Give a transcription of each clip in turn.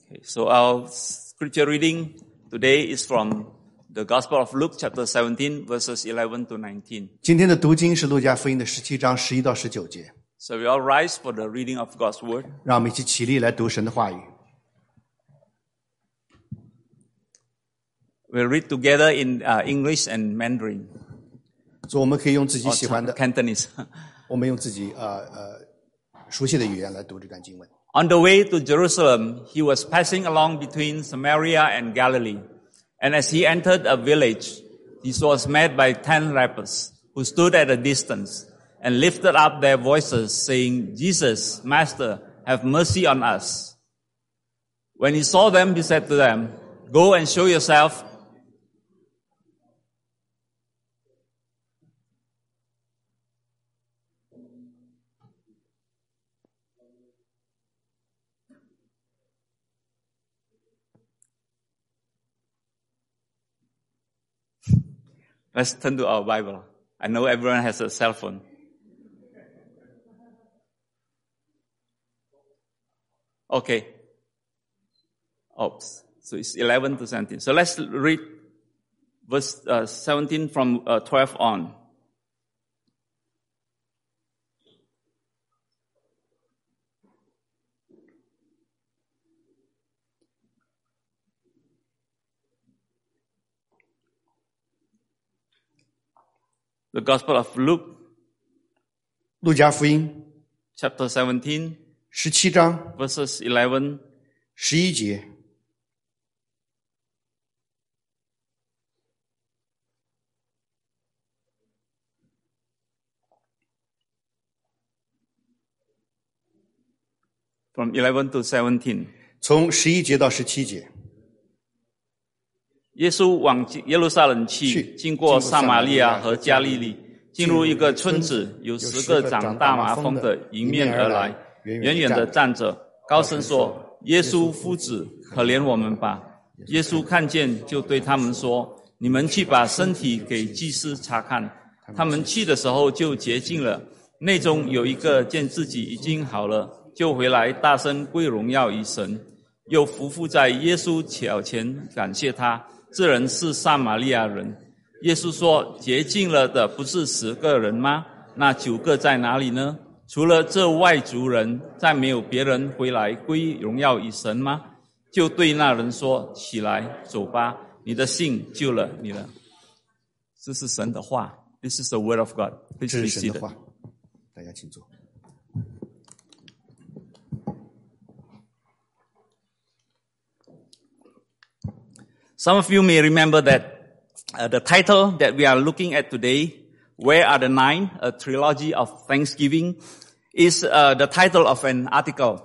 Okay, so our scripture reading today is from the Gospel of Luke, chapter 17, verses 11 to 19. 今天的读经是路加福音的17章11到19节。 So we all rise for the reading of God's word. 让我们一起起立来读神的话语。 We'll read together in English and Mandarin. 所以我们可以用自己喜欢的， Cantonese. 我们用自己熟悉的语言来读这段经文。 On the way to Jerusalem, he was passing along between Samaria and Galilee. And as he entered a village, he was met by 10 lepers who stood at a distance and lifted up their voices, saying, Jesus, Master, have mercy on us. When he saw them, he said to them, Go and show yourself. Let's turn to our Bible. I know everyone has a cell phone. Okay. Oops. So it's 11 to 17. So let's read verse 17 from 12 on. The Gospel of Luke, 路加福音 chapter 17, 17章 verses 11 11节。 from 11 to 17. 从11节到17节。 耶稣往耶路撒冷去， 去经过撒玛利亚和加利利，进入一个村子，有10个长大麻风的迎面而来，远远的站着，高声说：“耶稣夫子，可怜我们吧！”耶稣看见，就对他们说：“你们去把身体给祭司查看。”他们去的时候就洁净了。内中有一个见自己已经好了，就回来大声归荣耀于神，又伏伏在耶稣脚前感谢他。这人是撒玛利亚人。耶稣说：“洁净了的不是10个人吗？那9个在哪里呢？除了这外族人，再没有别人回来归荣耀于神吗？”就对那人说：“起来，走吧，你的信救了你了。”这是神的话。This is the word of God. 这 Please 是 be 神的 seated. 话，大家请坐。 Some of you may remember that the title that we are looking at today, Where Are the Nine? A Trilogy of Thanksgiving, is the title of an article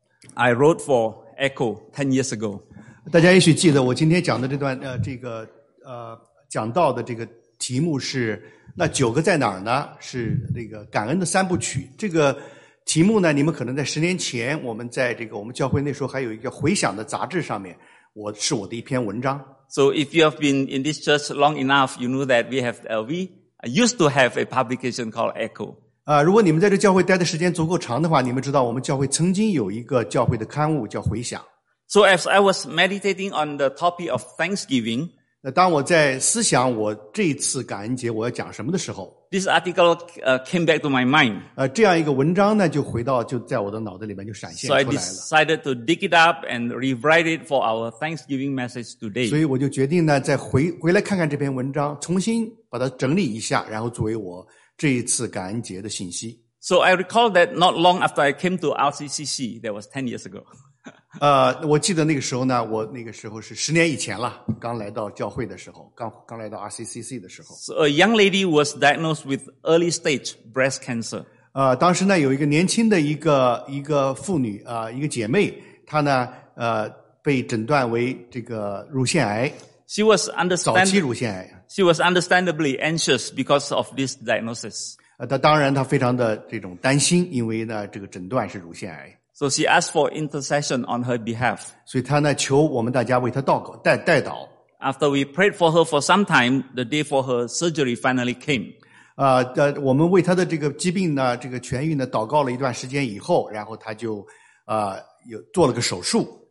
I wrote for Echo 10 years ago. 大家也许记得我今天讲的这段讲到的这个题目是那9个在哪儿呢？是这个感恩的3部曲。这个题目呢，你们可能在10年前，我们在这个我们教会那时候还有一个回响的杂志上面，我的一篇文章。 So if you have been in this church long enough, you know that we used to have a publication called Echo. 如果你们在这教会待的时间足够长的话，你们知道我们教会曾经有一个教会的刊物叫回响。 So as I was meditating on the topic of Thanksgiving, 当我在思想我这一次感恩节我要讲什么的时候， this article came back to my mind. 这样一个文章呢就在我的脑袋里面就闪现 So 出 I 来了。 decided to dig it up and rewrite it for our Thanksgiving message today. 所以我就决定呢，再回来看看这篇文章，重新把它整理一下，然后作为我这一次感恩节的信息。 So I recall that not long after I came to RCCC, that was 10 years ago. 我记得那个时候呢，我那个时候是10年以前了，刚来到教会的时候，刚来到 RCCC 的时候。 So a young lady was diagnosed with early stage breast cancer. 当时呢有一个年轻的一个妇女一个姐妹，她呢被诊断为这个乳腺癌， She was 早期乳腺癌。 She was understandably anxious because of this diagnosis. 当然她非常的这种担心，因为呢这个诊断是乳腺癌。 So she asked for intercession on her behalf. 所以她呢求我们大家为她祷告代祷。 After we prayed for her for some time, the day for her surgery finally came. 我们为她的这个疾病呢，这个痊愈呢祷告了一段时间以后，然后她就做了个手术。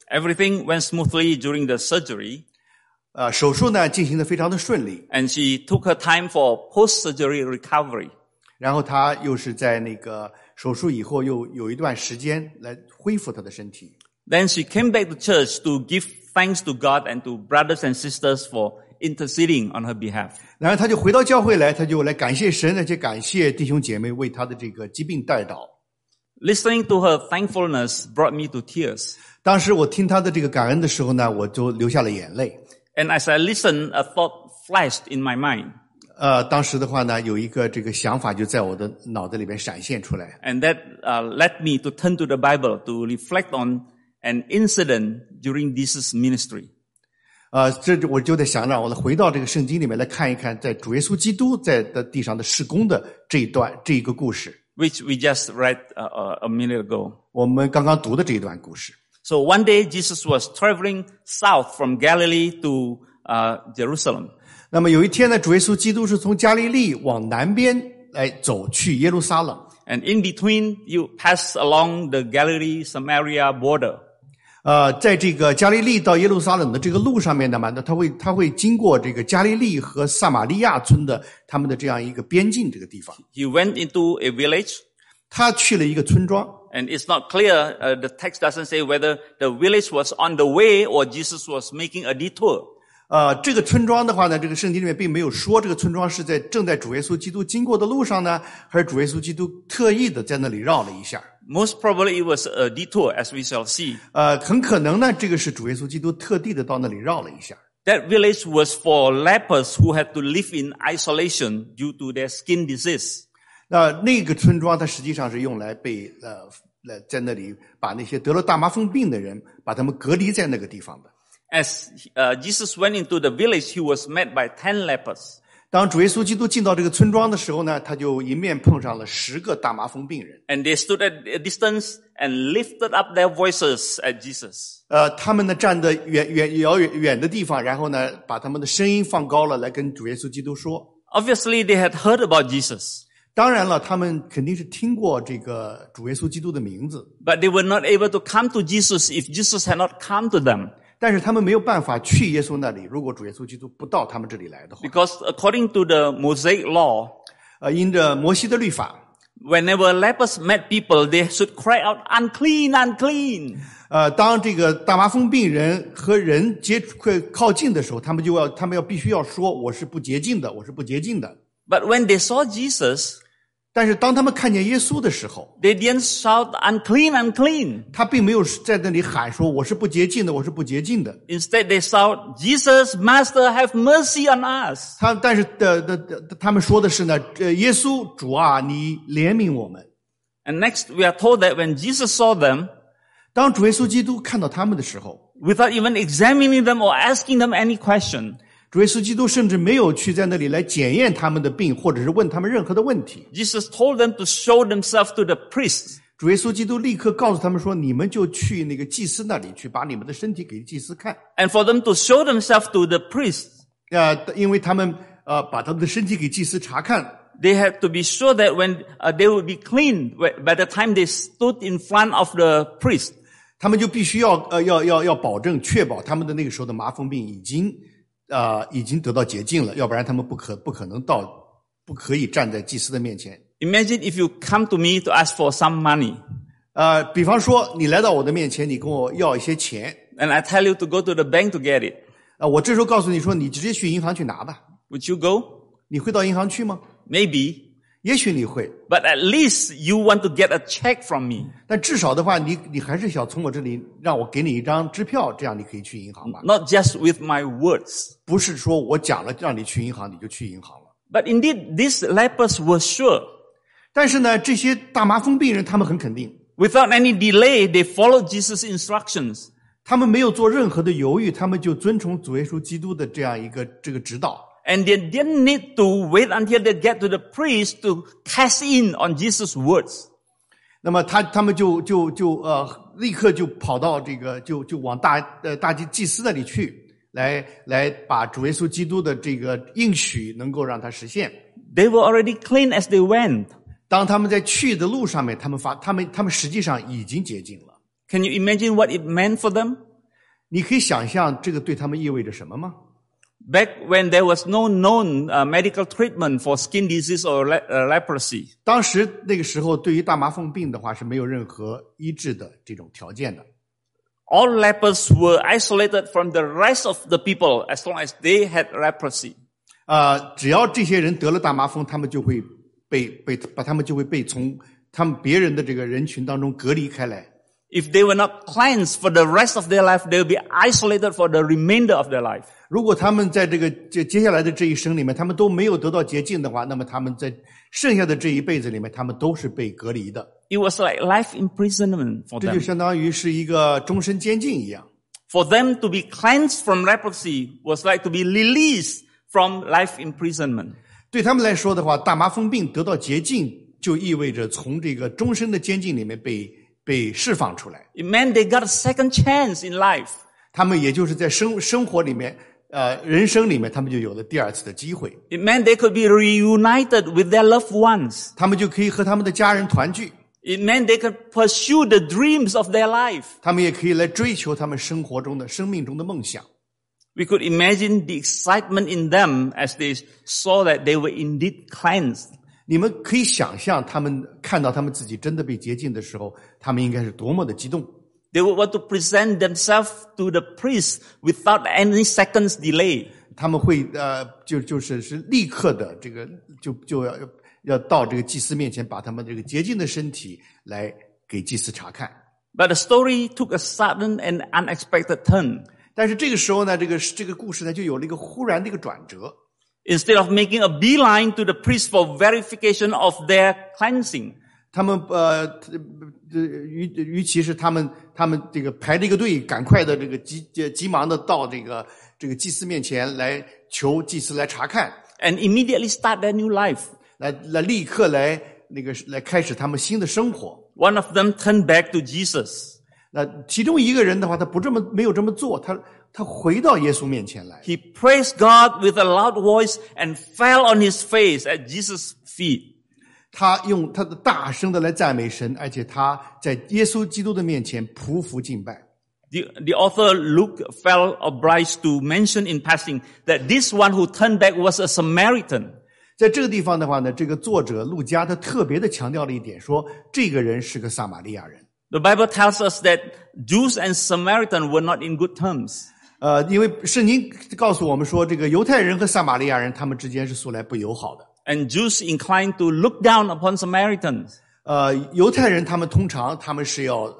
Everything went smoothly during the surgery. 手术呢进行得非常的顺利。 And she took her time for post-surgery recovery. 然后她又是在那个手术以后又有一段时间来恢复她的身体。 Then she came back to church to give thanks to God and to brothers and sisters for interceding on her behalf. 然后她就回到教会来，她就来感谢神，而且感谢弟兄姐妹为她的这个疾病代祷。 Listening to her thankfulness brought me to tears. 当时我听她的这个感恩的时候呢，我就流下了眼泪。 And as I listened, a thought flashed in my mind. 当时的话呢，有一个这个想法就在我的脑子里边闪现出来。 And that led me to turn to the Bible to reflect on an incident during Jesus' ministry. 这我就在想让我回到这个圣经里面来看一看，在主耶稣基督在地上的事工的这一个故事。 Which we just read a minute ago. 我们刚刚读的这一段故事。 So one day Jesus was traveling south from Galilee to Jerusalem. 那么有一天呢，主耶稣基督是从加利利往南边来走去耶路撒冷。 And in between, you pass along the Galilee-Samaria border. 在这个加利利到耶路撒冷的这个路上面呢嘛，他会经过这个加利利和撒玛利亚村的他们的这样一个边境这个地方。 He went into a village. 他去了一个村庄。 And it's not clear, the text doesn't say whether the village was on the way or Jesus was making a detour. 这个村庄的话呢，这个圣经里面并没有说这个村庄是正在主耶稣基督经过的路上呢，还是主耶稣基督特意的在那里绕了一下。 Most probably it was a detour, as we shall see. 很可能呢，这个是主耶稣基督特地的到那里绕了一下。 That village was for lepers who had to live in isolation due to their skin disease. 那个村庄它实际上是用来在那里把那些得了大麻风病的人把他们隔离在那个地方的。 As Jesus went into the village, he was met by 10 lepers. 当主耶稣基督进到这个村庄的时候呢，他就迎面碰上了10个大麻风病人。 And they stood at a distance and lifted up their voices at Jesus. 他们呢站得远的地方，然后呢把他们的声音放高了，来跟主耶稣基督说。 Obviously, they had heard about Jesus. 当然了，他们肯定是听过这个主耶稣基督的名字。 But they were not able to come to Jesus if Jesus had not come to them. 但是他们没有办法去耶稣那里，如果主耶稣基督不到他们这里来的话。 Because according to the Mosaic law, 因着摩西的律法， whenever lepers met people, they should cry out, "Unclean, unclean." 当这个大麻风病人和人靠近的时候，他们必须要说我是不洁净的，我是不洁净的。 But when they saw Jesus, 但是当他们看见耶稣的时候， they didn't shout, "Unclean, unclean." 他并没有在那里喊说我是不洁净的，我是不洁净的。 Instead, they shout, "Jesus, Master, have mercy on us." 但是他们说的是呢，耶稣主啊，你怜悯我们。 And next, we are told that when Jesus saw them, 当主耶稣基督看到他们的时候， without even examining them or asking them any question, 主耶稣基督甚至没有去在那里来检验他们的病，或者是问他们任何的问题。 Jesus told them to show themselves to the priests. 主耶稣基督立刻告诉他们说：“你们就去那个祭司那里去，把你们的身体给祭司看。” And for them to show themselves to the priests, 因为他们把他们的身体给祭司查看。 They had to be sure that when they would be clean by the time they stood in front of the priest. 他们就必须要保证确保他们的那个时候的麻风病已经得到洁净了，要不然他们不可以站在祭司的面前。 Imagine if you come to me to ask for some money. 比方说你来到我的面前，你跟我要一些钱。 And I tell you to go to the bank to get it. 我这时候告诉你说，你直接去银行去拿吧。 Would you go? 你会到银行去吗？ Maybe. 也许你会。 But at least you want to get a check from me. 但至少的话，你还是想从我这里让我给你一张支票，这样你可以去银行吧。 Not just with my words. 不是说我讲了让你去银行，你就去银行了。 But indeed, these lepers were sure. 但是呢，这些大麻风病人他们很肯定。 Without any delay, they followed Jesus' instructions. 他们没有做任何的犹豫，他们就遵从主耶稣基督的这样一个这个指导。 And they didn't need to wait until they get to the priest to cash in on Jesus' words. 那么他们就立刻就跑到这个就往大祭司那里去，来把主耶稣基督的这个应许能够让它实现。 They were already clean as they went. 当他们在去的路上面，他们实际上已经洁净了。 Can you imagine what it meant for them? 你可以想象这个对他们意味着什么吗？ Back when there was no known medical treatment for skin disease or leprosy, 当时那个时候对于大麻风病的话是没有任何医治的这种条件的。 all lepers were isolated from the rest of the people as long as they had leprosy. 只要这些人得了大麻风，他们就会被从他们别人的这个人群当中隔离开来。 If they were not cleansed for the rest of their life, they will be isolated for the remainder of their life. 如果他们在接下来的这一生里面，他们都没有得到洁净的话，那么他们在剩下的这一辈子里面，他们都是被隔离的。 It was like life imprisonment for 这就 them. 相当于是一个终身监禁一样。 For them to be cleansed from leprosy was like to be released from life imprisonment. 对他们来说的话，大麻风病得到洁净，就意味着从这个终身的监禁里面被释放出来。 It meant they got a second chance in life. 他们也就是在生活里面，人生里面，他们就有了第二次的机会。 It meant they could be reunited with their loved ones. 他们就可以和他们的家人团聚。 It meant they could pursue the dreams of their life. 他们也可以来追求他们生命中的梦想。 We could imagine the excitement in them as they saw that they were indeed cleansed. 你们可以想象，他们看到他们自己真的被洁净的时候，他们应该是多么的激动。 They would want to present themselves to the priest without any seconds delay. 他们会就是立刻的这个就要到这个祭司面前，把他们这个洁净的身体来给祭司查看。 But the story took a sudden and unexpected turn. 但是这个时候呢，这个故事呢就有了一个忽然的一个转折。 Instead of making a beeline to the priest for verification of their cleansing, 他们与其是他们这个排着一个队，赶快的这个急忙的到这个祭司面前来求祭司来查看， and immediately start their new life. 来立刻来开始他们新的生活。 One of them turned back to Jesus. 那其中一个人的话，他没有这么做，他回到耶稣面前来， He praised God with a loud voice and fell on his face at Jesus' feet. 他用他的大声的来赞美神，而且他在耶稣基督的面前匍匐敬拜。 The author Luke felt obliged to mention in passing that this one who turned back was a Samaritan. 在这个地方的话呢，这个作者路加他特别的强调了一点，说这个人是个撒玛利亚人。 The Bible tells us that Jews and Samaritans were not in good terms. 因为圣经告诉我们说，这个犹太人和撒玛利亚人他们之间是素来不友好的。 And Jews inclined to look down upon Samaritans. 犹太人他们通常他们是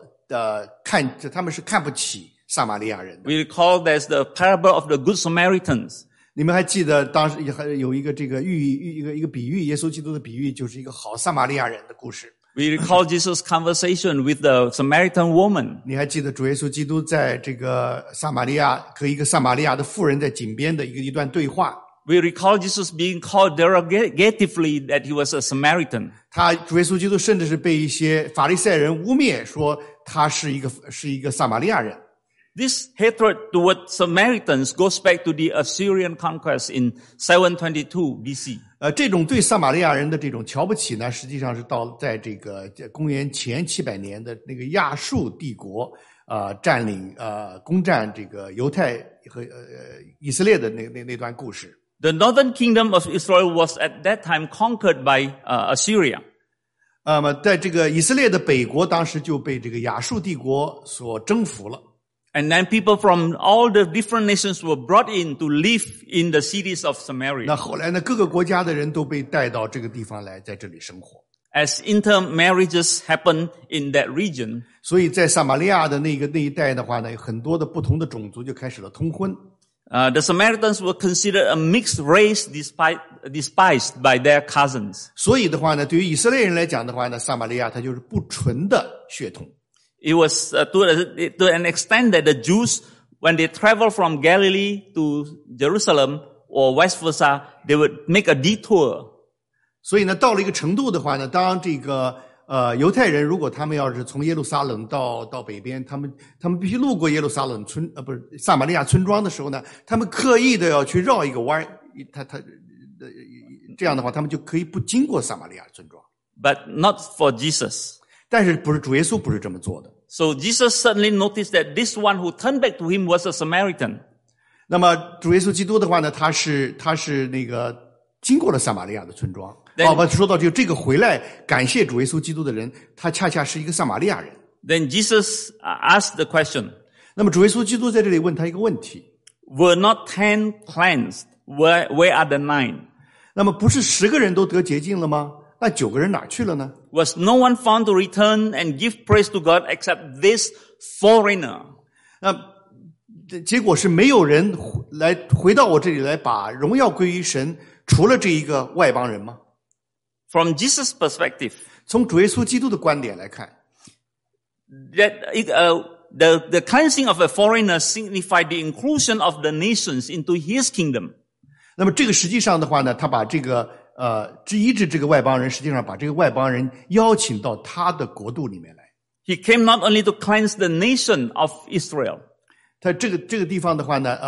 看不起撒玛利亚人的。 We recall there's the parable of the Good Samaritans. 你们还记得当时还有一个这个一个比喻，耶稣基督的比喻，就是一个好撒玛利亚人的故事。 We recall Jesus' conversation with the Samaritan woman. 你还记得主耶稣基督在这个撒玛利亚和一个撒玛利亚的妇人在井边的一段对话。 We recall Jesus being called derogatively that he was a Samaritan. 主耶稣基督甚至是被一些法利赛人污蔑说他是一个撒玛利亚人。 This hatred toward Samaritans goes back to the Assyrian conquest in 722 BC. 这种对撒玛利亚人的这种瞧不起呢，实际上是在这个公元前700年的那个亚述帝国攻占这个犹太和以色列的那段故事。 The northern kingdom of Israel was at that time conquered by Assyria. 在这个以色列的北国，当时就被这个亚述帝国所征服了。 And then people from all the different nations were brought in to live in the cities of Samaria. 那后来呢，各个国家的人都被带到这个地方来，在这里生活。 As intermarriages happened in that region, 所以在撒玛利亚的那一带的话呢，有很多的不同的种族就开始了通婚。 the Samaritans were considered a mixed race despised by their cousins. 所以的话呢，对于以色列人来讲的话呢，撒玛利亚它就是不纯的血统。 It was to an extent that the Jews, when they traveled from Galilee to Jerusalem or vice versa, they would make a detour. 所以呢，到了一个程度的话呢，当这个犹太人如果他们要是从耶路撒冷到北边，他们必须路过耶路撒冷撒玛利亚村庄的时候呢，他们刻意的要去绕一个弯，这样的话，他们就可以不经过撒玛利亚村庄。 But not for Jesus. 但是主耶稣不是这么做的。 So Jesus certainly noticed that this one who turned back to him was a Samaritan. 那么主耶稣基督的话呢，他是那个经过了撒玛利亚的村庄。说到这个回来感谢主耶稣基督的人，他恰恰是一个撒玛利亚人。 Then Jesus asked the question. 那么主耶稣基督在这里问他一个问题 Were not 10 cleansed? Where are the 9? 那么不是10个人都得洁净了吗？那9个人哪去了呢？ Was no one found to return and give praise to God except this foreigner? 结果是没有人回到我这里来把荣耀归于神，除了这一个外邦人吗？ From Jesus' perspective, 从主耶稣基督的观点来看 that the cleansing of a foreigner signified the inclusion of the nations into his kingdom. 那么这个实际上的话呢，他把这个医治这个外邦人，实际上把这个外邦人邀请到他的国度里面来。 He came not only to cleanse the nation of Israel. 他这个地方的话呢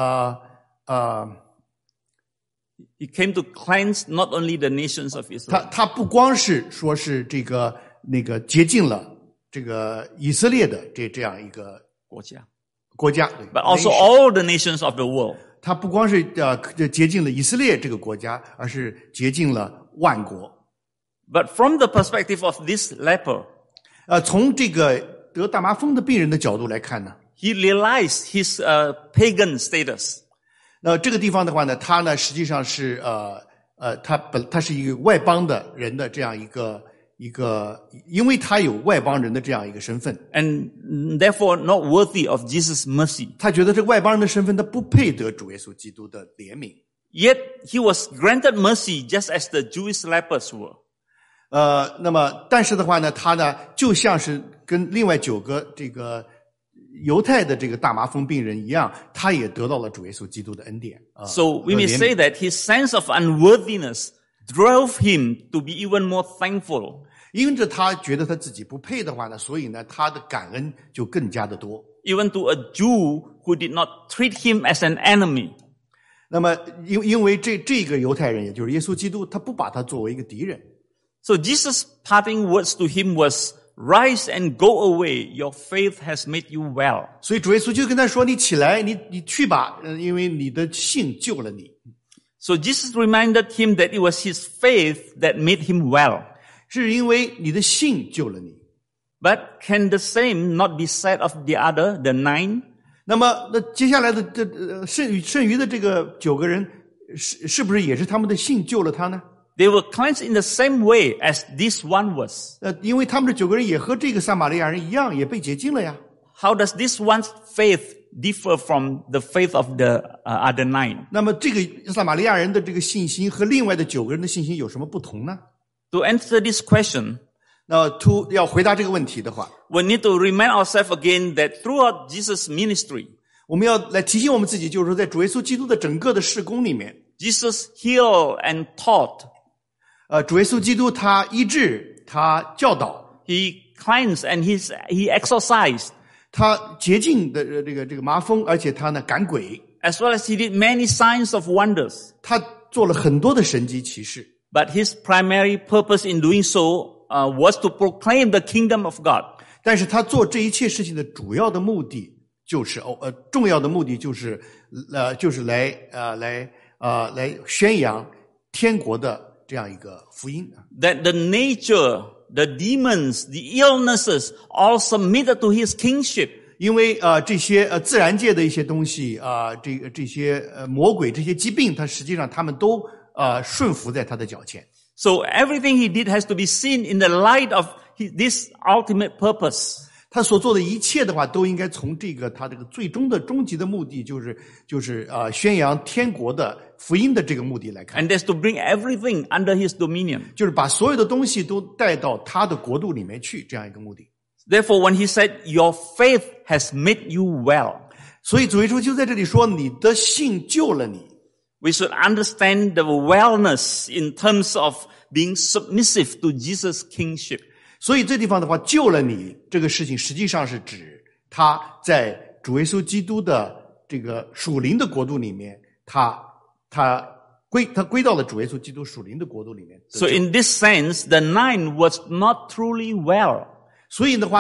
He came to cleanse not only the nations of Israel. 他不光是说是那个洁净了这个以色列的这样一个国家 But also all the nations of the world. 他不光是洁净了以色列这个国家，而是洁净了万国。 But from the perspective of this leper, 从这个得大麻风的病人的角度来看呢 he realized his pagan status. 这个地方的话呢，他呢实际上是他是一个外邦的人的这样一个，因为他有外邦人的这样一个身份 And therefore not worthy of Jesus' mercy. 他觉得这个外邦人的身份他不配得主耶稣基督的怜悯。 Yet he was granted mercy just as the Jewish lepers were. 那么但是的话呢，他呢就像是跟另外9个这个犹太的这个大麻风病人一样，他也得到了主耶稣基督的恩典。 So we may say that his sense of unworthiness drove him to be even more thankful. 因着他觉得他自己不配的话呢，所以呢他的感恩就更加的多。 Even to a Jew who did not treat him as an enemy. 那么因为这个犹太人，也就是耶稣基督，他不把他作为一个敌人。 So Jesus' parting words to him was, "Rise and go away. Your faith has made you well." 所以主耶稣就跟他说：“你起来，你去吧，因为你的信救了你。” So Jesus reminded him that it was his faith that made him well. 是因为你的信救了你。 But can the same not be said of the other, the 9? 那么接下来的剩余的这个9个人，是不是也是他们的信救了他呢？ They were cleansed in the same way as this one was. 因为他们这9个人也和这个撒玛利亚人一样，也被洁净了呀。 How does this one's faith differ from the faith of the other 9? 那么这个撒玛利亚人的这个信心和另外的9个人的信心有什么不同呢？ To answer this question, 要回答这个问题的话， we need to remind ourselves again that throughout Jesus' ministry, 我们要来提醒我们自己，就是说在主耶稣基督的整个的事工里面， Jesus healed and taught. 主耶稣基督他医治，他教导， He cleansed and he exorcised. 他洁净的这个麻风，而且他呢赶鬼， As well as he did many signs of wonders. 他做了很多的神迹奇事。 But his primary purpose in doing so was to proclaim the kingdom of God. 但是他做这一切事情的主要的目的就是重要的目的就是来宣扬天国的这样一个福音。 That the nature, the demons, the illnesses all submitted to his kingship. 因为这些自然界的一些东西这些魔鬼这些疾病，它实际上他们都顺服在他的脚前。 So everything he did has to be seen in the light of this ultimate purpose. 他所做的一切的话，都应该从他这个最终的终极的目的，就是宣扬天国的福音的这个目的来看。 And that's to bring everything under his dominion. 就是把所有的东西都带到他的国度里面去，这样一个目的。 Therefore, when he said, "Your faith has made you well," 所以主耶稣就在这里说：“你的信救了你。” we should understand the wellness in terms of being submissive to Jesus' kingship. 所以这地方的话，救了你这个事情，实际上是指他在主耶稣基督的这个属灵的国度里面，他归到了主耶稣基督属灵的国度里面。 So in this sense, the 9 was not truly well. 所以的话呢，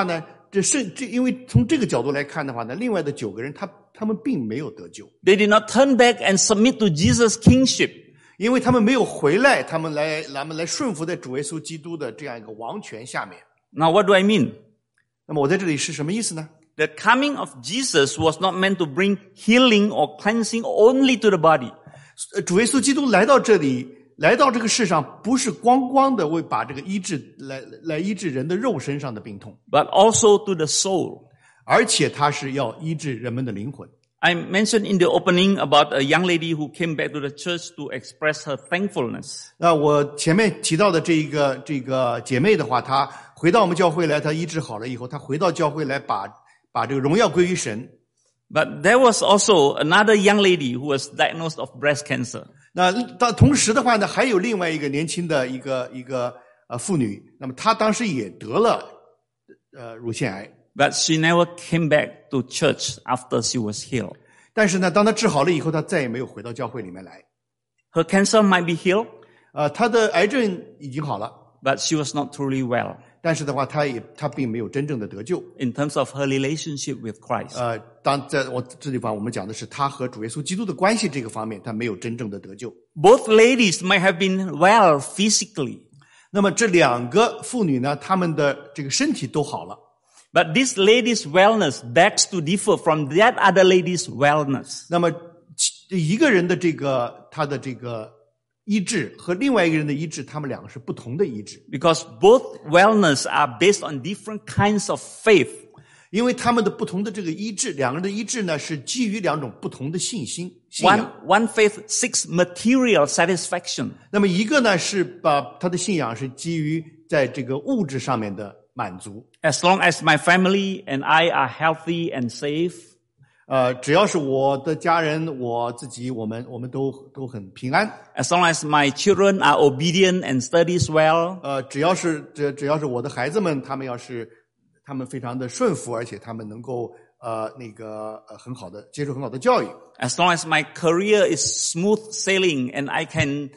因为从这个角度来看的话呢，另外的9个人他们并没有得救， They did not turn back and submit to Jesus' kingship. 因为他们没有回来，他们来顺服在主耶稣基督的这样一个王权下面。 Now what do I mean? 那么我在这里是什么意思呢？ The coming of Jesus was not meant to bring healing or cleansing only to the body. 主耶稣基督来到这里，来到这个世上，不是光光的为把这个医治来医治人的肉身上的病痛， but also to the soul. 而且他是要医治人们的灵魂。 I mentioned in the opening about a young lady who came back to the church to express her thankfulness. 那我前面提到的这个姐妹的话，她回到我们教会来，她医治好了以后，她回到教会来把这个荣耀归于神。 But there was also another young lady who was diagnosed of breast cancer. 那同时的话呢，还有另外一个年轻的一个妇女，那么她当时也得了乳腺癌。 But she never came back to church after she was healed. 但是呢，当她治好了以后，她再也没有回到教会里面来。 Her cancer might be healed, 她的癌症已经好了， but she was not truly well 但是的话，她并没有真正的得救。 in terms of her relationship with Christ. 在我这地方我们讲的是她和主耶稣基督的关系这个方面，她没有真正的得救。 Both ladies might have been well physically, 那么这2个妇女呢，她们的这个身体都好了。 but this lady's wellness begs to differ from that other lady's wellness. 那么一个人的他的这个医治和另外一个人的医治，他们2个是不同的医治， Because both wellness are based on different kinds of faith. 因为他们的不同的这个医治，2个人的医治呢是基于2种不同的信仰。 One faith seeks material satisfaction. 那么一个呢是把他的信仰是基于在这个物质上面的满足。 As long as my family and I are healthy and safe, 只要是我的家人，我自己，我们都很平安。 as long as my children are obedient and studies well, 只要是我的孩子们，他们非常的顺服，而且他们能够很好的接受很好的教育。 as long as my career is smooth sailing and I can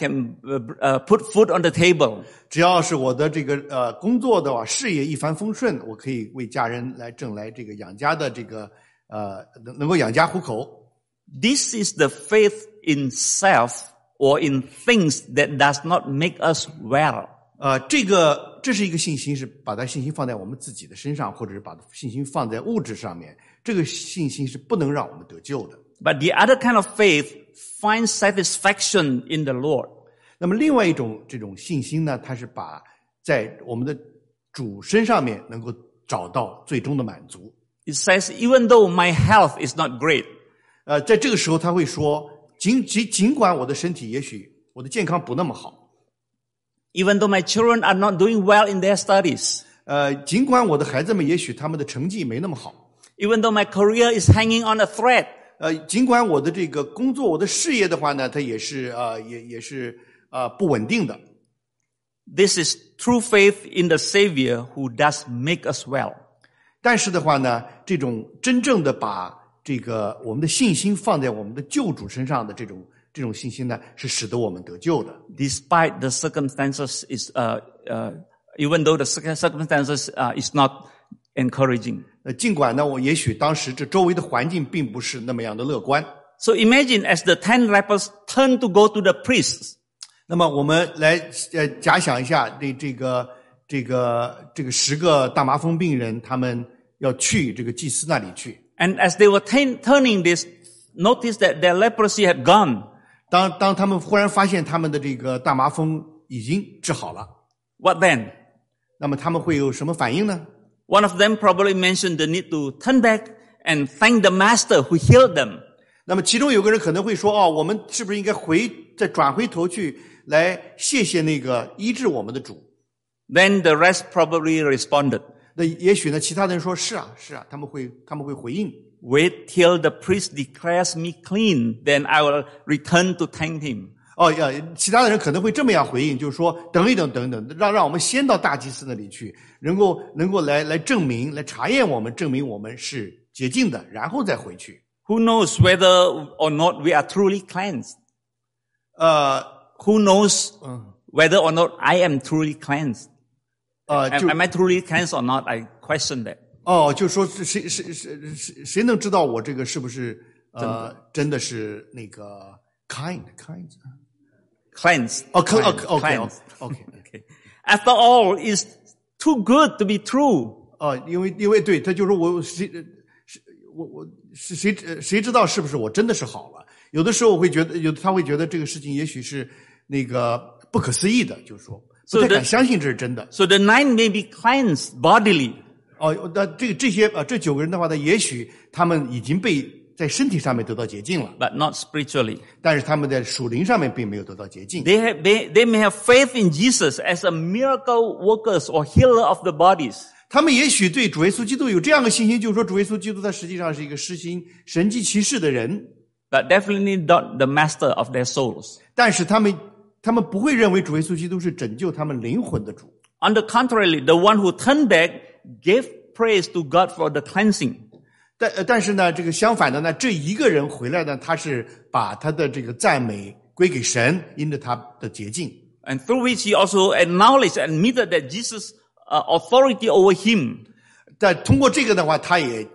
put food on the table, 只要是我的这个工作的话，事业一帆风顺，我可以为家人来挣来这个养家的这个能够养家糊口。 this is the faith in self or in things that does not make us well. 这是一个信心，是把信心放在我们自己的身上，或者是把信心放在物质上面。这个信心是不能让我们得救的。 But the other kind of faith finds satisfaction in the Lord. 那么另外一种这种信心呢，它是把在我们的主身上面能够找到最终的满足。 It says, even though my health is not great, 在这个时候他会说，尽管我的身体也许我的健康不那么好， even though my children are not doing well in their studies, 尽管我的孩子们也许他们的成绩没那么好， even though my career is hanging on a thread, 尽管我的这个工作我的事业的话呢，它也是不稳定的。 this is true faith in the Savior who does make us well. 但是的话呢，这种真正的把这个我们的信心放在我们的救主身上的这种信心呢，是使得我们得救的。 Despite the circumstances even though the circumstances is not encouraging. 尽管呢，我也许当时这周围的环境并不是那么样的乐观。 So imagine as the 10 lepers turn to go to the priests, 那么我们来假想一下，这个10个大麻风病人，他们要去这个祭司那里去。 and as they were turning this, notice that their leprosy had gone. 当他们忽然发现他们的这个大麻风已经治好了， What then? 那么他们会有什么反应呢？ One of them probably mentioned the need to turn back and thank the master who healed them. 那么其中有个人可能会说，我们是不是应该再转回头去来谢谢那个医治我们的主？ Then the rest probably responded, 那也许呢，其他人说是啊，他们会回应。 wait till the priest declares me clean, then I will return to thank him. 其他的人可能会这么样回应，就是说等一等，让我们先到大祭司那里去，能够来证明，来查验我们，证明我们是洁净的，然后再回去。 Who knows whether or not we are truly cleansed? Who knows whether or not I am truly cleansed? Am I truly cleansed or not? I question that. 就说谁能知道我这个是不是真的是那个 cleanse? Cleansed. Okay. After all, it's too good to be true. 因为对，他就说谁知道是不是我真的是好了？有的时候我会觉得，他会觉得这个事情也许是那个不可思议的，就是说不太敢相信这是真的。 So the 9 may be cleansed bodily. 那这9个人的话呢，也许他们已经被在身体上面得到洁净了， but not spiritually. 但是他们在属灵上面并没有得到洁净。 They may have faith in Jesus as a miracle worker or healer of the bodies. 他们也许对主耶稣基督有这样的信心，就是说主耶稣基督他实际上是一个施行神迹奇事的人， but definitely not the master of their souls. 但是他们不会认为主耶稣基督是拯救他们灵魂的主。 On the contrary, the one who turned back gave praise to God for the cleansing. 但是呢，这个相反的呢，这一个人回来呢，他是把他的这个赞美归给神，因着他的洁净。 And through which he also acknowledged and admitted that Jesus' authority over him. 但通过这个的话，他也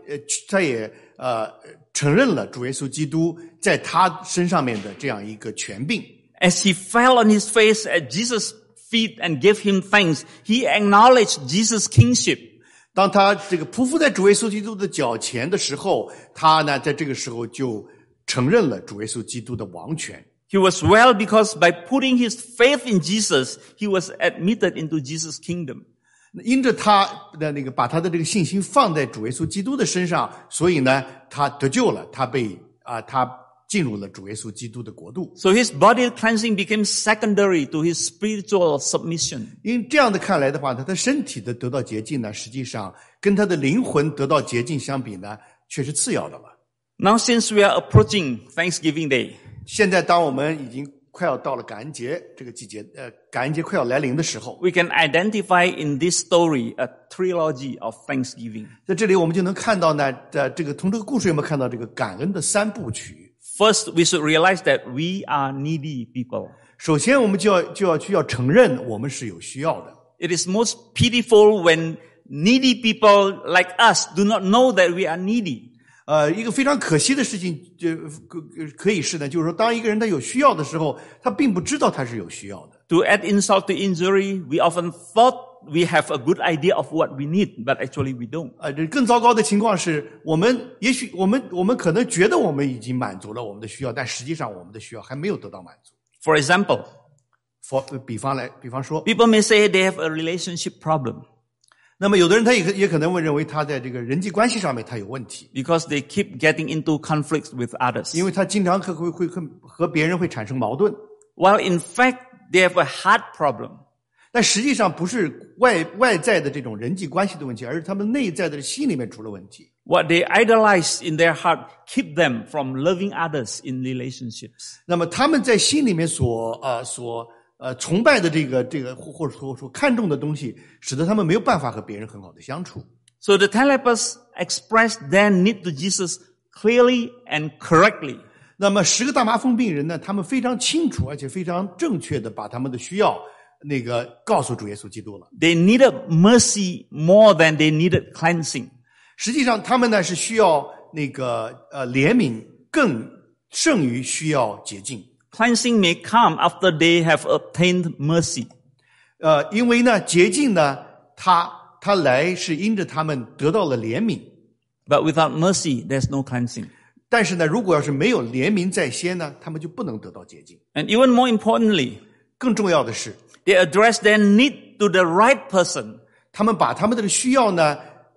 承认了主耶稣基督在他身上面的这样一个权柄。 As he fell on his face at Jesus' feet and gave him thanks, he acknowledged Jesus' kingship. 当他这个匍匐在主耶稣基督的脚前的时候，他呢在这个时候就承认了主耶稣基督的王权。 He was well because by putting his faith in Jesus, he was admitted into Jesus' kingdom. 因着他的那个把他的这个信心放在主耶稣基督的身上，所以呢他得救了，他进入了主耶稣基督的国度。 So his body cleansing became secondary to his spiritual submission. 因这样的看来的话，他的身体的得到洁净呢，实际上跟他的灵魂得到洁净相比呢，却是次要的了。 Now since we are approaching Thanksgiving Day, 现在当我们已经快要到了感恩节这个季节，感恩节快要来临的时候， we can identify in this story a trilogy of thanksgiving. 在这里我们就能看到呢，这个从这个故事有没有看到这个感恩的三部曲？ First, we should realize that we are needy people. 首先，我们就要承认我们是有需要的。 It is most pitiful when needy people like us do not know that we are needy. 一个非常可惜的事情，可以是呢，就是说，当一个人他有需要的时候，他并不知道他是有需要的。 To add insult to injury, we often thought we have a good idea of what we need, but actually we don't. 这更糟糕的情况是，也许我们可能觉得我们已经满足了我们的需要，但实际上我们的需要还没有得到满足。 For example, 比方说 people may say they have a relationship problem. 那么有的人他也可能会认为他在这个人际关系上面他有问题， Because they keep getting into conflicts with others. 因为他经常会和别人会产生矛盾。 While in fact, they have a heart problem. 但实际上不是外在的这种人际关系的问题，而是他们内在的心里面出了问题。 What they idolize in their heart keep them from loving others in relationships. 那么他们在心里面所崇拜的这个或者说看重的东西，使得他们没有办法和别人很好的相处。 So the 10 lepers expressed their need to Jesus clearly and correctly. 那么10个大麻风病人呢，他们非常清楚而且非常正确的把他们的需要告诉主耶稣基督了。 They needed mercy more than they needed cleansing. 实际上他们呢是需要怜悯更胜于需要洁净。 Cleansing may come after they have obtained mercy. 因为呢洁净呢它来是因着他们得到了怜悯。 But without mercy, there's no cleansing. 但是呢，如果要是没有怜悯在先呢，他们就不能得到洁净。 And even more importantly, 更重要的是， they address their need to the right person. 他们把他们的需要呢，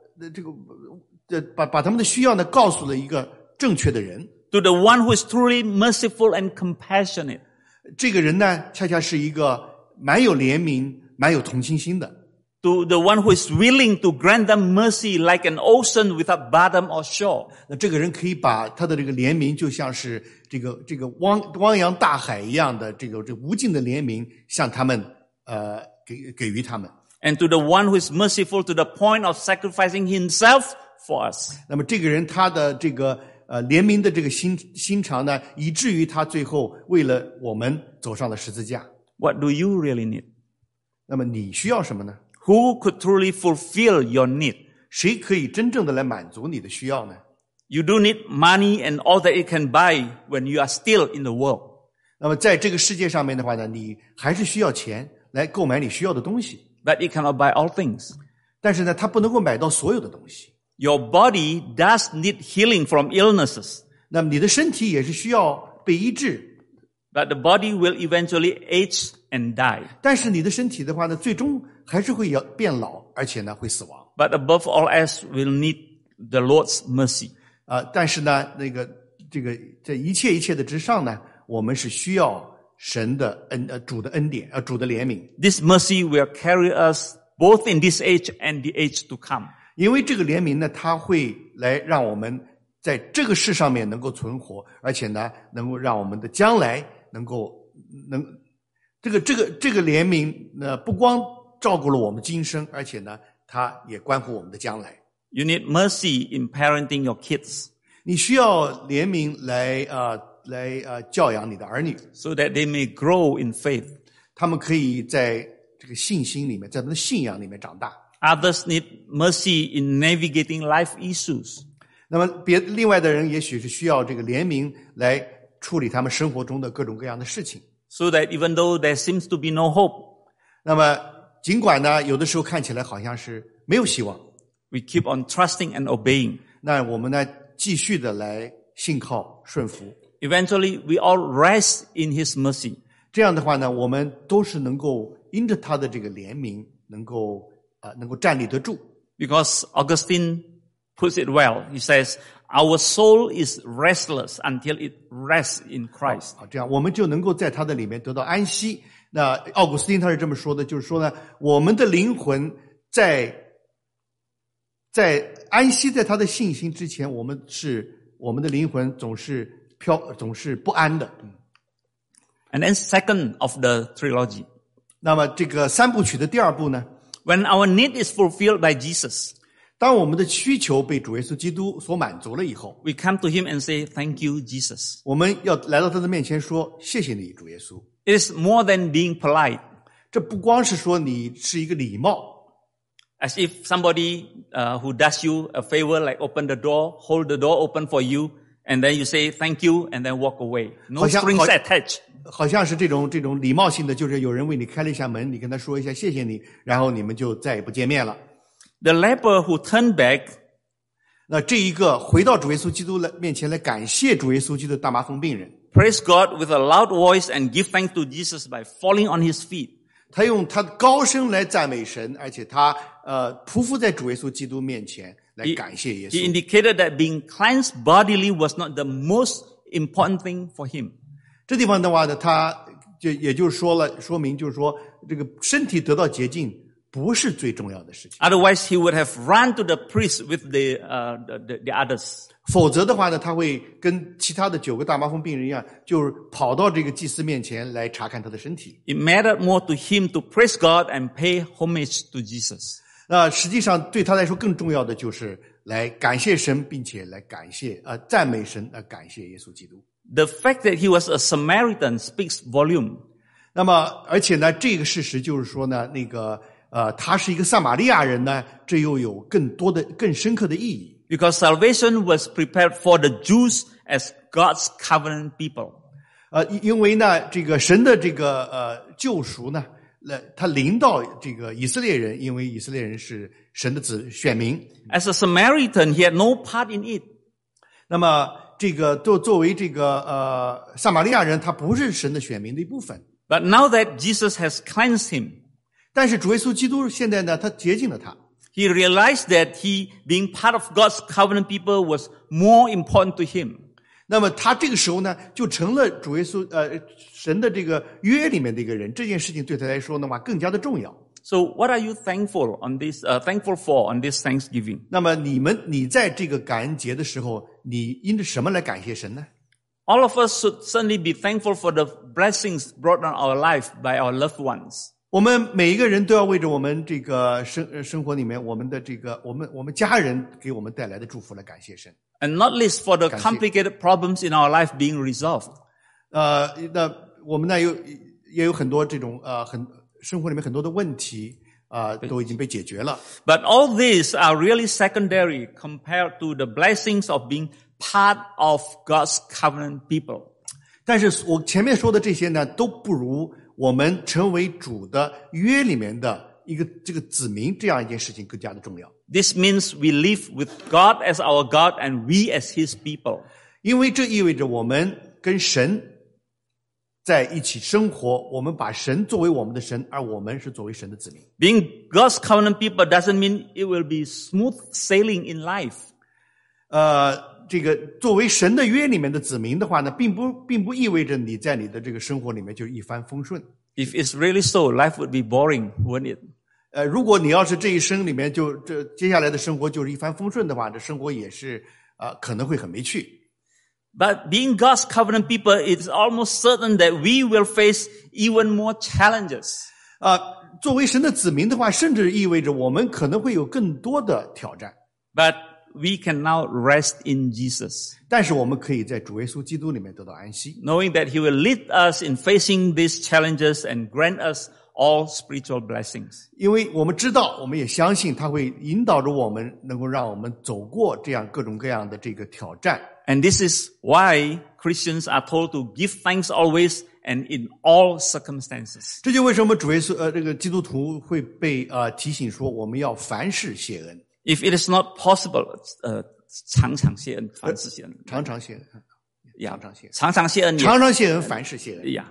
把他们的需要呢告诉了一个正确的人。 To the one who is truly merciful and compassionate. 这个人呢，恰恰是一个蛮有怜悯、蛮有同情心的。 To the one who is willing to grant them mercy like an ocean without bottom or shore. 那这个人可以把他的这个怜悯，就像是这个汪洋大海一样的这无尽的怜悯，向他们给予他们。 And to the one who is merciful to the point of sacrificing himself for us. 那么这个人他的这个怜悯的这个心肠呢，以至于他最后为了我们走上了十字架。 What do you really need? 那么你需要什么呢？ Who could truly fulfill your need? 谁可以真正的来满足你的需要呢？ You do need money and all that it can buy when you are still in the world. 那么在这个世界上面的话呢，你还是需要钱来购买你需要的东西， But it cannot buy all things. 但是呢，它不能够买到所有的东西。 Your body does need healing from illnesses, 那么你的身体也是需要被医治， but the body will eventually age and die. 但是你的身体的话呢，最终还是会变老，而且呢会死亡。 But above all else, will need the Lord's mercy. 但是呢，这一切的之上呢，我们是需要神的主的恩典，主的怜悯。 This mercy will carry us both in this age and the age to come. 因为这个怜悯呢，它会来让我们在这个世上面能够存活，而且呢，能够让我们的将来这个怜悯呢，不光照顾了我们今生，而且呢，它也关乎我们的将来。 You need mercy in parenting your kids, 你需要怜悯来教养你的儿女， so that they may grow in faith. 他们可以在这个信心里面，在他们的信仰里面长大。 Others need mercy in navigating life issues. 那么另外的人也许是需要这个怜悯来处理他们生活中的各种各样的事情。 So that even though there seems to be no hope, 那么尽管呢，有的时候看起来好像是没有希望， we keep on trusting and obeying. 那我们呢继续的来信靠顺服。 Eventually, we all rest in His mercy. 这样的话呢，我们都是能够因着他的这个怜悯，能够站立得住。 Because Augustine puts it well. He says, our soul is restless until it rests in Christ. 这样我们就能够在他的里面得到安息。那奥古斯丁他是这么说的，就是说呢，我们的灵魂在安息在他的信心之前，我们的灵魂总是不安的。 And then second of the trilogy. 那么这个三部曲的第二部呢， When our need is fulfilled by Jesus, 当我们的需求被主耶稣基督所满足了以后， we come to Him and say, thank you, Jesus. 我们要来到他的面前说，谢谢你主耶稣。 It is more than being polite, 这不光是说你是一个礼貌， as if somebody who does you a favor, like open the door, hold the door open for you, and then you say thank you, and then walk away. No strings attached. 好像是这种礼貌性的，就是有人为你开了一下门，你跟他说一下谢谢你，然后你们就再也不见面了。 The leper who turned back, 那这一个回到主耶稣基督面前来感谢主耶稣基督的大麻风病人， praise God with a loud voice and give thanks to Jesus by falling on his feet. 他用他的高声来赞美神，而且他匍匐在主耶稣基督面前来感谢耶 He 稣。 indicated that being cleansed bodily was not the most important thing for him. 这地方的话呢，他也就是说明就是说，这个身体得到洁净不是最重要的事情。 Otherwise, he would have run to the priest with the others. 否则的话呢，他会跟其他的9个大麻风病人一样，就是跑到这个祭司面前来查看他的身体。 It mattered more to him to praise God and pay homage to Jesus. 那实际上对他来说更重要的就是来感谢神，并且来赞美神，感谢耶稣基督。 The fact that he was a Samaritan speaks volume. 那么，而且呢，这个事实就是说呢，他是一个撒玛利亚人呢，这又有更深刻的意义。 Because salvation was prepared for the Jews as God's covenant people. 因为呢，这个神的这个救赎呢，他临到这个以色列人，因为以色列人是神的选民。 As a Samaritan, he had no part in it. 那么这个作为这个撒玛利亚人，他不是神的选民的一部分。 But now that Jesus has cleansed him, 但是主耶稣基督现在呢，他洁净了他。 he realized that he, being part of God's covenant people, was more important to him. 那么他这个时候呢，就成了主耶稣神的这个约里面的一个人。这件事情对他来说的话，更加的重要。 So, what are you thankful for on this Thanksgiving? 那么你在这个感恩节的时候，你因着什么来感谢神呢？ All of us should certainly be thankful for the blessings brought on our life by our loved ones. 我们每一个人都要为着我们这个生活里面我们的这个我们家人给我们带来的祝福来感谢神。 And not least for the complicated problems in our life being resolved. 那我们呢也有很多这种生活里面很多的问题都已经被解决了。 But all these are really secondary compared to the blessings of being part of God's covenant people. 但是我前面说的这些呢，都不如我们成为主的约里面的这个子民这样一件事情更加的重要。 This means we live with God as our God and we as His people. 因为这意味着我们跟神在一起生活，我们把神作为我们的神，而我们是作为神的子民。 Being God's covenant people doesn't mean it will be smooth sailing in life. 这个作为神的约里面的子民的话呢，并不意味着你在你的这个生活里面就一帆风顺。 If it's really so, life would be boring, wouldn't it? 如果你要是这一生里面这接下来的生活就是一帆风顺的话，这生活也是可能会很没趣。 But being God's covenant people, it's almost certain that we will face even more challenges. 作为神的子民的话，甚至意味着我们可能会有更多的挑战。 But we can now rest in Jesus, 但是我们可以在主耶稣基督里面得到安息， knowing that He will lead us in facing these challenges and grant us all spiritual blessings. 因为我们知道，我们也相信他会引导着我们，能够让我们走过这样各种各样的这个挑战。 And this is why Christians are told to give thanks always and in all circumstances. 这就为什么主耶稣这个基督徒会被提醒说，我们要凡事谢恩。 If it is not possible, 常常谢恩，凡事谢恩。 常常谢恩， Yeah. 常常谢恩， 常常谢恩。 常常谢恩，凡事谢恩。 Yeah.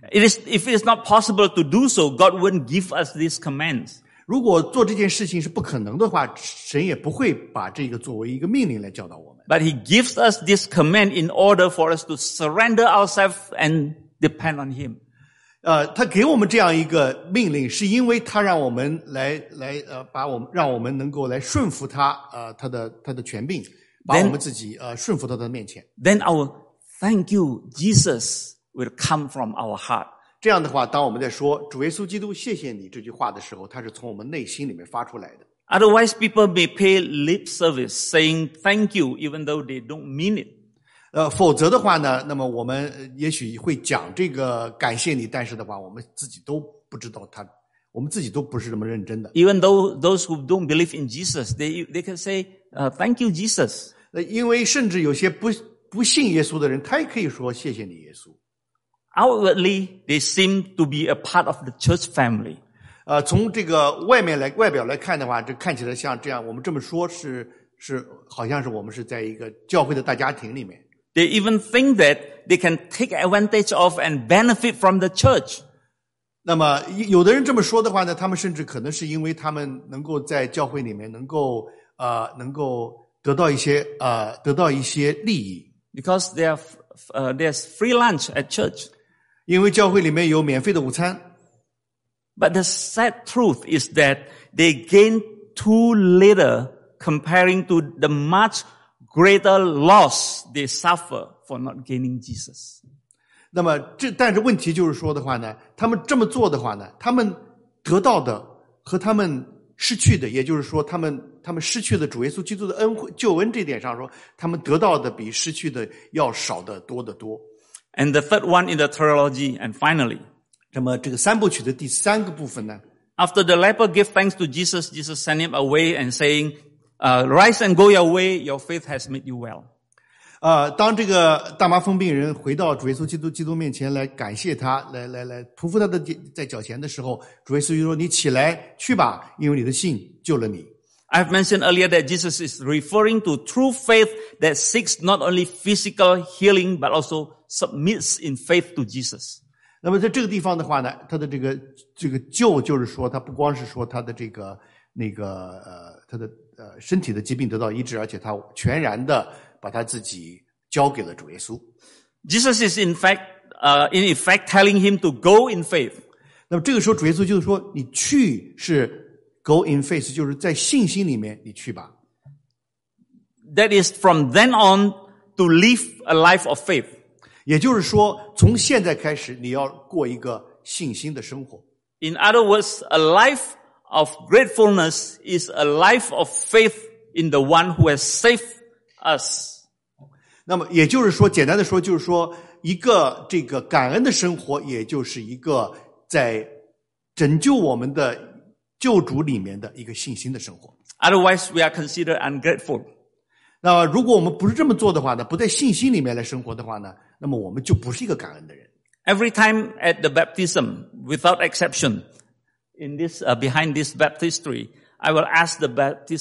If it is not possible to do so, God wouldn't give us these commands. 如果做这件事情是不可能的话，神也不会把这个作为一个命令来教导我们。 But He gives us this command in order for us to surrender ourselves and depend on Him. 他给我们这样一个命令，是因为他让我们让我们能够来顺服他他的权柄，把我们自己顺服到他的面前。 Then our thank you, Jesus, will come from our heart. 这样的话，当我们在说主耶稣基督谢谢你这句话的时候，它是从我们内心里面发出来的。 Otherwise, people may pay lip service saying thank you even though they don't mean it. 否则的话呢，那么我们也许会讲这个感谢你，但是的话，我们自己都不知道我们自己都不是这么认真的。 Even though those who don't believe in Jesus, they can say, thank you, Jesus. 因为甚至有些不信耶稣的人，他也可以说谢谢你耶稣。 Outwardly, they seem to be a part of the church family. 从这个外表来看的话，这看起来像这样，我们这么说是好像是我们是在一个教会的大家庭里面。 They even think that they can take advantage of and benefit from the church. 那么有的人这么说的话呢，他们甚至可能是因为他们能够在教会里面能够得到一些利益。 Because there's free lunch at church. 因为教会里面有免费的午餐。 But the sad truth is that they gain too little comparing to the much greater loss they suffer for not gaining Jesus. 那么但是问题就是说的话呢，他们这么做的话呢，他们得到的和他们失去的，也就是说他们失去的主耶稣基督的救恩这点上说，他们得到的比失去的要少得多得多。 And the third one in the trilogy, and finally, 那么这个三部曲的第三个部分呢 after the leper gave thanks to Jesus, Jesus sent him away and saying, rise and go your way, your faith has made you well. 当这个大麻风病人回到主耶稣基督面前来感谢他，来匍匐他的在脚前的时候，主耶稣就说：“你起来去吧，因为你的信救了你。” I've mentioned earlier that Jesus is referring to true faith that seeks not only physical healing but also submits in faith to Jesus. 那么在这个地方的话呢，他的这个救就是说，他不光是说他的他的身体的疾病得到医治，而且他全然的把他自己交给了主耶稣。 Jesus is in effect telling him to go in faith. 那么这个时候主耶稣就是说，你去是 go in faith， 就是在信心里面你去吧。 That is from then on to live a life of faith. 也就是说，从现在开始，你要过一个信心的生活。 In other words, a life of gratefulness is a life of faith in the one who has saved us. 那么也就是说，简单的说，就是说，一个这个感恩的生活，也就是一个在拯救我们的救主里面的一个信心的生活。 Otherwise, we are considered ungrateful. 那么如果我们不是这么做的话呢，不在信心里面来生活的话呢，那么我们就不是一个感恩的人。 Every time at the baptism, without exception, in this behind this baptistry, I will ask the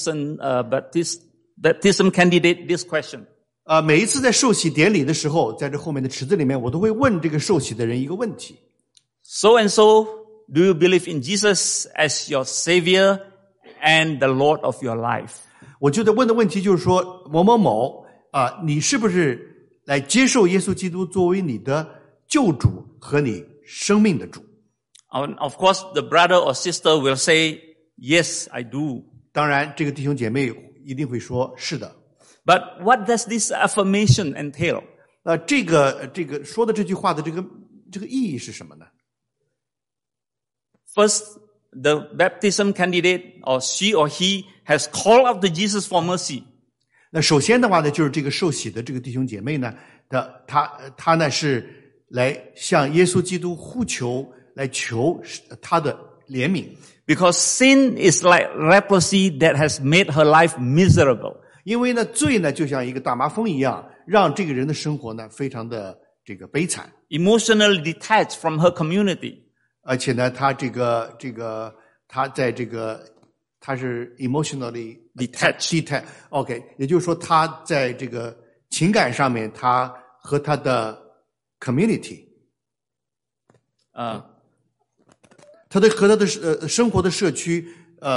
baptism candidate this question. 每一次在受洗典礼的时候，在这后面的池子里面，我都会问这个受洗的人一个问题。 So and so, do you believe in Jesus as your Savior and the Lord of your life? 我就在问的问题就是说，某某某你是不是来接受耶稣基督作为你的救主和你生命的主？ Of course, the brother or sister will say, yes, I do. 当然，这个弟兄姐妹一定会说是的。 But what does this affirmation entail? 这个说的这句话的这个意义是什么呢？ First, the baptism candidate or she or he has called out to Jesus for mercy. 那首先的话呢，就是这个受洗的这个弟兄姐妹呢，他呢是来向耶稣基督呼求，来求他的怜悯。 Because sin is like leprosy that has made her life miserable. 因为呢，罪呢就像一个大麻风一样，让这个人的生活呢非常的这个悲惨。 Emotionally detached from her community. 而且呢，他他在他是 emotionally detached。OK， 也就是说，他在这个情感上面，他和他的 community， 他和他的生活的社区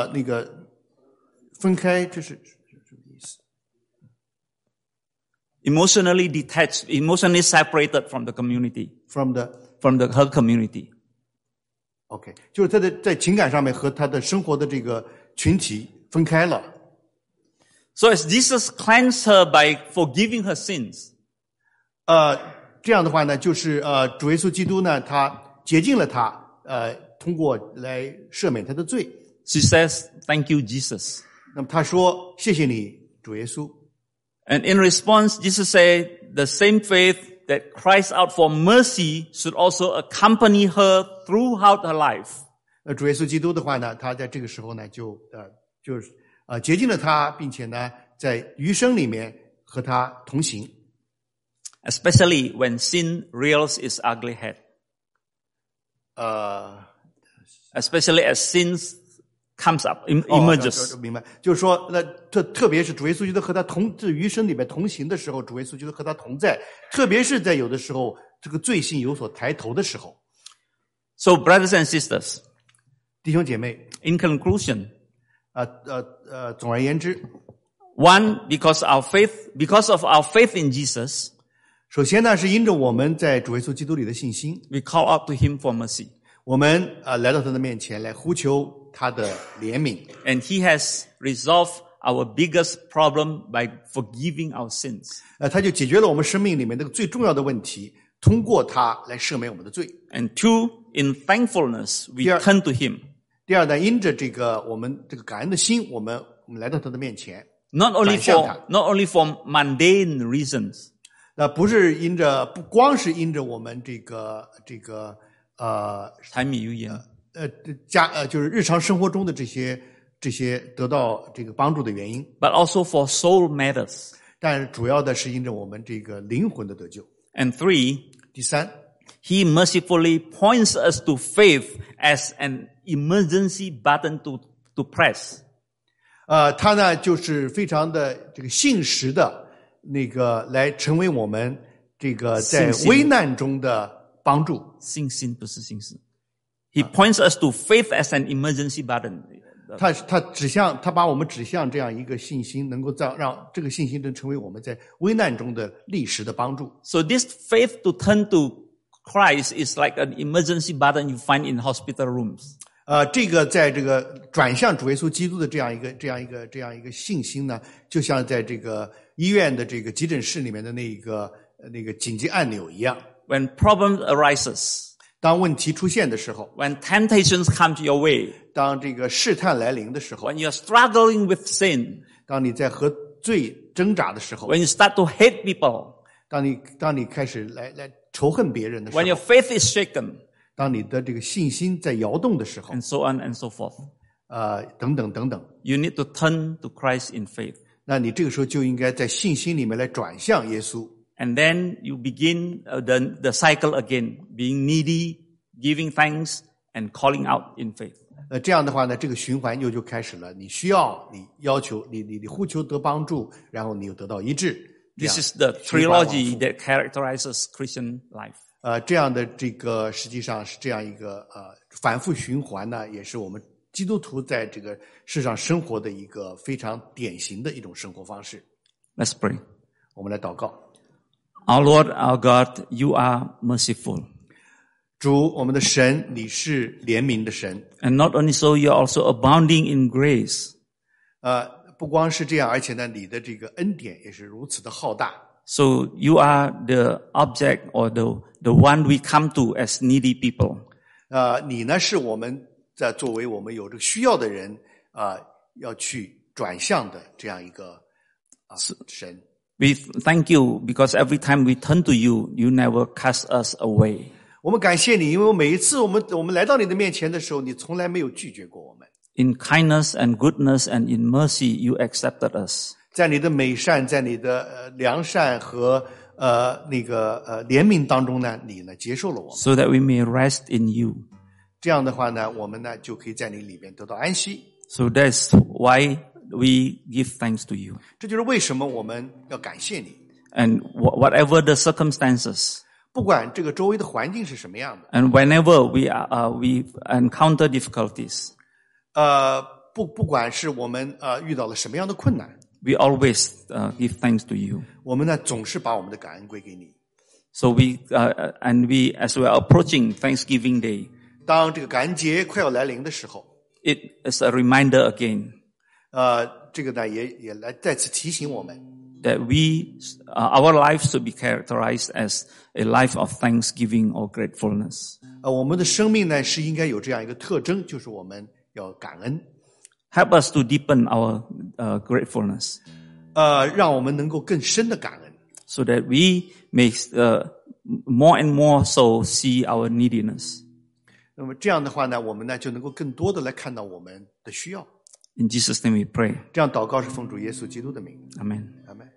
分开，这是什么意思 Emotionally detached, emotionally separated from the community. from her community. OK， 就是他在情感上面和他的生活的这个群体分开了。 So as Jesus cleansed her by forgiving her sins, 这样的话呢，就是主耶稣基督呢，他洁净了他，通过来赦免他的罪。 she says, "Thank you, Jesus." 那么他说：“谢谢你，主耶稣。” And in response, Jesus said, the same faith that cries out for mercy should also accompany her throughout her life. 主耶稣基督的话呢，他在这个时候呢，就是洁净了他，并且呢，在余生里面和他同行。 Especially when sin rears its ugly head. Especially as sin comes up, emerges. 明白，就是说，那特别是主耶稣基督和他在余生里面同行的时候，主耶稣基督和他同在，特别是在有的时候这个罪性有所抬头的时候。 So, brothers and sisters, 弟兄姐妹， in conclusion, 总而言之， one, because of our faith in Jesus, 首先呢，是因着我们在主耶稣基督里的信心， we call out to him for mercy. 我们来到他的面前来呼求他的怜悯。 And he has resolved our biggest problem by forgiving our sins. 他就解决了我们生命里面那个最重要的问题，通过他来赦免我们的罪。 And two, in thankfulness, we Yeah. turn to him. 第二呢，因着我们这个感恩的心，我们来到他的面前， Not only 转向他。 for mundane reasons, 不光是因着我们柴米油盐， 就是日常生活中的这些得到这个帮助的原因， but also for soul matters. 但主要的是因着我们这个灵魂的得救。 And three, 第三， he mercifully points us to faith as an emergency button to press. 他呢就是非常的这个信实的来成为我们这个在危难中的帮助。 信心不是信心。He points us to faith as an emergency button. 他把我们指向这样一个信心，能够让这个信心能成为我们在危难中的立时的帮助。 So this faith to turn to Christ is like an emergency button you find in hospital rooms. 这个在这个转向主耶稣基督的这样一个信心呢，就像在这个医院的这个急诊室里面的那个紧急按钮一样。 When problems arises, 当问题出现的时候， when temptations come to your way, 当这个试探来临的时候， when you're struggling with sin, 当你在和罪挣扎的时候， when you start to hate people, 当你开始来仇恨别人的时候， when your faith is shaken, 当你的这个信心在摇动的时候， and so on and so forth. 等等等等。 You need to turn to Christ in faith. 那你这个时候就应该在信心里面来转向耶稣。 And then you begin the cycle again, being needy, giving thanks, and calling out in faith. 这样的话呢，这个循环就开始了。你需要，你要求，你呼求得帮助，然后你又得到医治。 This is the trilogy that characterizes Christian life. 这样的这个实际上是这样一个反复循环呢，也是我们基督徒在这个世上生活的一个非常典型的一种生活方式。 Let's pray. 我们来祷告。 Our Lord, our God, you are merciful. 主，我们的神，你是怜悯的神。 And not only so, you are also abounding in grace. 不光是这样，而且呢，你的这个恩典也是如此的浩大。 So you are the object or the one we come to as needy people. 你呢是我们在作为我们有这个需要的人要去转向的这样一个神。 We thank you because every time we turn to you, you never cast us away. 我们感谢你，因为每一次我们来到你的面前的时候，你从来没有拒绝过我们。 In kindness and goodness and in mercy, you accepted us. 在你的美善，在你的良善和怜悯当中呢，你呢接受了我们。 So that we may rest in you. 这样的话呢，我们呢就可以在你里边得到安息。 So that's why we give thanks to you. 这就是为什么我们要感谢你。 And whatever the circumstances, 不管这个周围的环境是什么样的， and whenever we encounter difficulties, 不管是我们遇到了什么样的困难， we always give thanks to you. 我们呢总是把我们的感恩归给你。 So we as we are approaching Thanksgiving Day, 当这个感恩节快要来临的时候， it is a reminder again 这个呢也来再次提醒我们。 that our lives should be characterized as a life of thanksgiving or gratefulness. 我们的生命呢是应该有这样一个特征，就是我们要感恩。 Help us to deepen our gratefulness. 让我们能够更深的感恩。 So that we may more and more so see our neediness. 那么这样的话呢，我们呢就能够更多的来看到我们的需要。 In Jesus' name we pray. 这样祷告是奉主耶稣基督的名。 Amen. Amen.